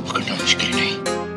पकड़ना मुश्किल नहीं।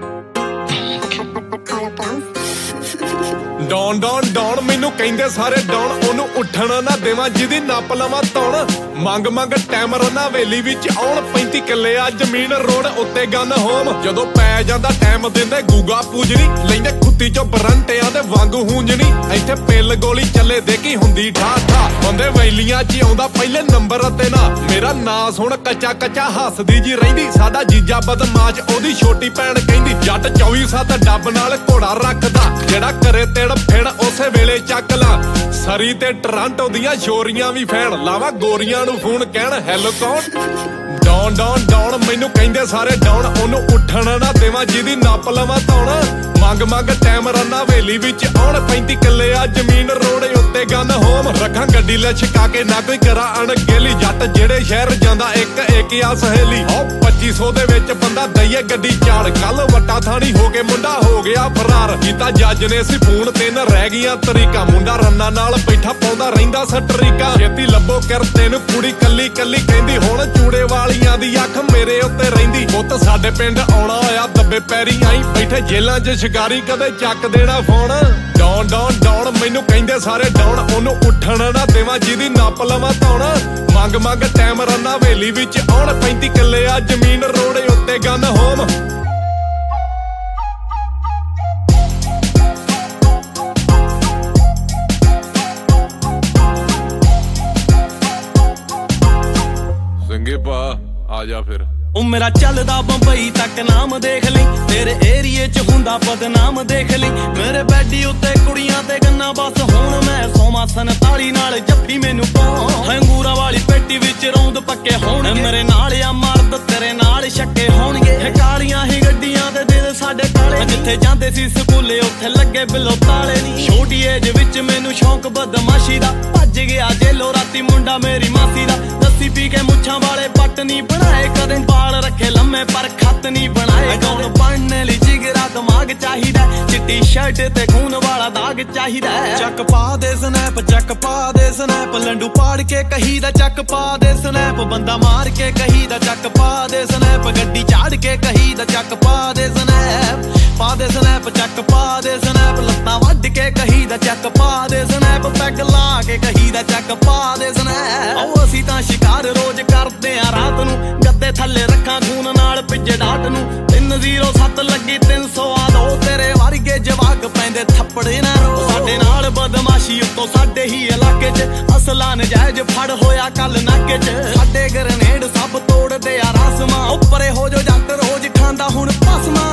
डॉन डॉन डॉन मैनू कहंदे सारे डॉन, ओनू उठण ना देवां जिहदी नप लवां तौण। मंग मंग टाइम रना हवेली विच आउण, 35 किल्ले आ जमीन रोड उत्ते गन होम। जदों पै जांदा टाइम दिंदे गूगा पूजनी, लैंदे खुत्ती चों बरंटियां दे वांग हूंजनी। इत्थे पिल गोली चले देखी हुंदी ठा ठा, बंदे वैलियां च आउंदा पहले नंबर ते ना। मेरा नां सुण कच्चा कच्चा हसदी जी रहिंदी, साडा जीजा बदमाश ओदी छोटी भैण कहंदी। जट 24/7 डब नाल घोड़ा रखदा, जेड़ा करे तेड़ फिर उसे वेले चक ला। सरी ते टरांटो दियां छोरियां भी फैन, लावा गोरियां नू फोन कहण हैलो कौन। डॉन डॉन डॉन मैनू कहंदे सारे डॉन, ओनू उठण ना देवां जिहदी नप लवां तौण। मंग मंग टाइम रना हवेली विच आउण, 35 किल्ले आ जमीन रोड उत्ते गन होम। रखां गड्डी ले छिका के ना कोई करा अणगेली, जट जेड़े शहर जांदा एक एक आ सहेली। 2500 दे विच बंदा दईए गड्डी चाल, कल वट्टा थानी हो के मुंडा हो गया फरार। कीता जज ने सी फोन, 3 रह गईयां तरीका। मुंडा रन्ना नाल बैठा पाउंदा रहिंदा सटरीका। छेती लभो किरते नू कुड़ी कल्ली कल्ली कहंदी, हुण चूड़े वालियां दी अख मेरे उत्ते रहिंदी। पुੱਤ साडे पिंड आउणा होया दब्बे पैरी आई, बैठे जेलां 'ਚ शिकारी कदे चक देना फोन। डॉन डॉन डॉन मैनू कहंदे सारे डॉन, ओनू उठण ना देवां जिहदी नप लवां तौण। मंग मंग टाइम रना हवेली विच आउण, 35 किल्ले आ जमीन रोड उत्ते गन होम। संगे पा आ जा फिर। मेरा चलदा बंबई तक नाम देख ली, तेरे एरिए च हुंदा बदनाम देख ली। मेरे बैडी उत्ते कुड़ियां ते गन्ना, बस हुण मैं सोमा 47 नाल जफ्फी मैनू पाऊं। अंगूरा वाली पेटी विच रौंद पक्के होणगे, मेरे नाल आ मर्द तेरे नाल छक्के होणगे। कालियां ही गड्डियां ते दिल साडे काले, जिथे जांदे सी स्कूले उत्थे लगे बिलो ताले नी। छोटी एज विच मैनू शौक बदमाशी दा, भज गया जेलो राती मुंडा मेरी मासी दा। दस्सी पी के मुच्छां वाले पट नी बनाए, कदे बाल रखे लम्मे पर खत नी बनाए। कौन बनने ली जिगरा दिमाग चाहिदा, चिट्टी शर्ट ते खून वाला दाग चाहिदा। चक पा दे स्नैप, चक पा दे स्नैप, लंडू पाड़ के कहीदा चक पा दे स्नैप। बंदा मार के कहीदा चक पा दे स्नैप, गड्डी चाड़ के कहीदा चक पा दे स्नैप। पा दे स्नैप चक पा दे स्नैप, लत्तां वड्ड के कहीदा चक पा दे स्नैप। पैग ला के कहीदा चक पा दे स्नैप। आओ असीं तां शिकार रोज करदे आ रात नू, गद्दे थल्ले रखां खून नाल पिज्जे डाट नू। 307 लगी 300 आ दो, तेरे वर्गे जवाक पैंदे थप्पड़े ना रो। साडे नाल बदमाशी उत्तों साडे ही इलाके च, असला नजायज फड़ होया कल नाके च। साडे ग्रेनेड सब तोड़दे आ रासमां, उपरे हो जो जट रोज खांदा हुण पसमा।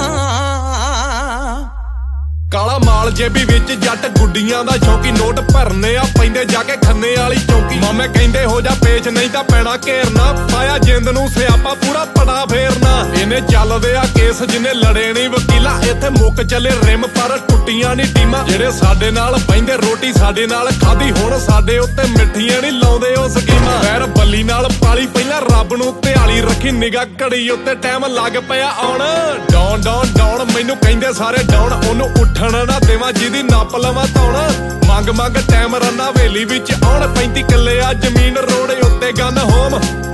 काला माल जेबी विच जट गुड्डियां दा शौकी, नोट भरने आ पैंदे जाके खन्ने वाली चौकी। मामे कहंदे हो जा पेच नहीं तां पैना घेरना, पाया जिंद नू सियापा पूरा पड़ा फेरना। इन्हें चलदे आ केस जिन्ने लड़े नी वकीला, इत्थे मुक चले रिम पर टुट्टियां नी टीमां। जेड़े साडे नाल पैंदे रोटी साडे नाल खादी, हुण साडे उत्ते मिठियां नी लाउंदे ओ स्कीमां। पैर बल्ली नाल पाली पहिलां रब नू ध्याली रखी, निगाह घड़ी उत्ते टाइम लग पिया आउण। डॉन डॉन डॉन मैनू कहंदे सारे डॉन, ओनू उठण ना देवां जिहदी नप लवां तौण। मंग मंग टाइम रना हवेली विच आउण, 35 किल्ले आ जमीन रोड उत्ते गन होम।